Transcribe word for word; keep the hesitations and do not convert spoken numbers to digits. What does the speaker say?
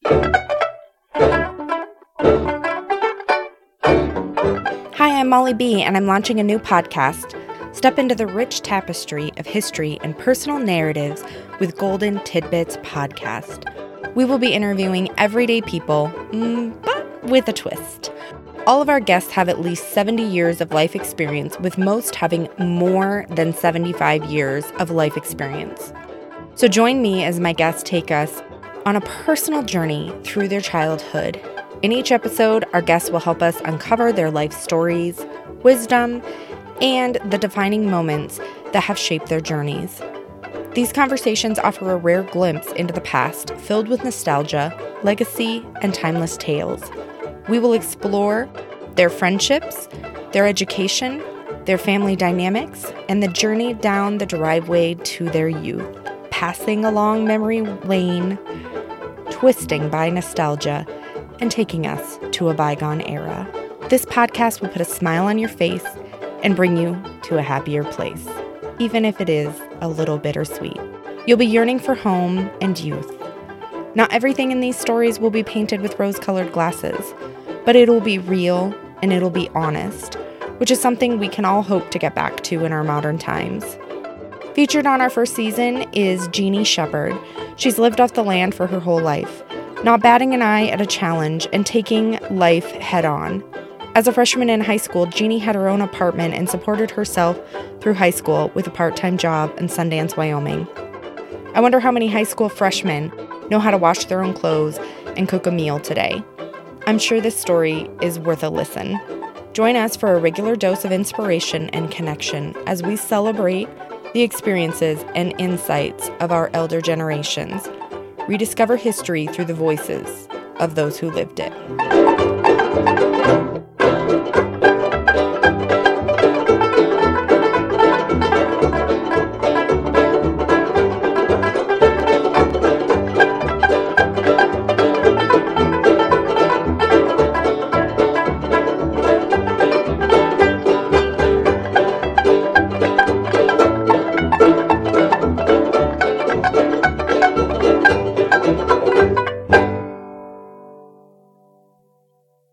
Hi, I'm Molly B, and I'm launching a new podcast. Step into the rich tapestry of history and personal narratives with Golden Tidbits Podcast. We will be interviewing everyday people, mm, but with a twist. All of our guests have at least seventy years of life experience, with most having more than seventy-five years of life experience. So join me as my guests take us on a personal journey through their childhood. In each episode, our guests will help us uncover their life stories, wisdom, and the defining moments that have shaped their journeys. These conversations offer a rare glimpse into the past, filled with nostalgia, legacy, and timeless tales. We will explore their friendships, their education, their family dynamics, and the journey down the driveway to their youth, passing along memory lane, twisting by nostalgia, and taking us to a bygone era. This podcast will put a smile on your face and bring you to a happier place, even if it is a little bittersweet. You'll be yearning for home and youth. Not everything in these stories will be painted with rose-colored glasses, but it'll be real and it'll be honest, which is something we can all hope to get back to in our modern times. Featured on our first season is Jeannie Shepard. She's lived off the land for her whole life, not batting an eye at a challenge and taking life head-on. As a freshman in high school, Jeannie had her own apartment and supported herself through high school with a part-time job in Sundance, Wyoming. I wonder how many high school freshmen know how to wash their own clothes and cook a meal today. I'm sure this story is worth a listen. Join us for a regular dose of inspiration and connection as we celebrate the experiences and insights of our elder generations. Rediscover history through the voices of those who lived it.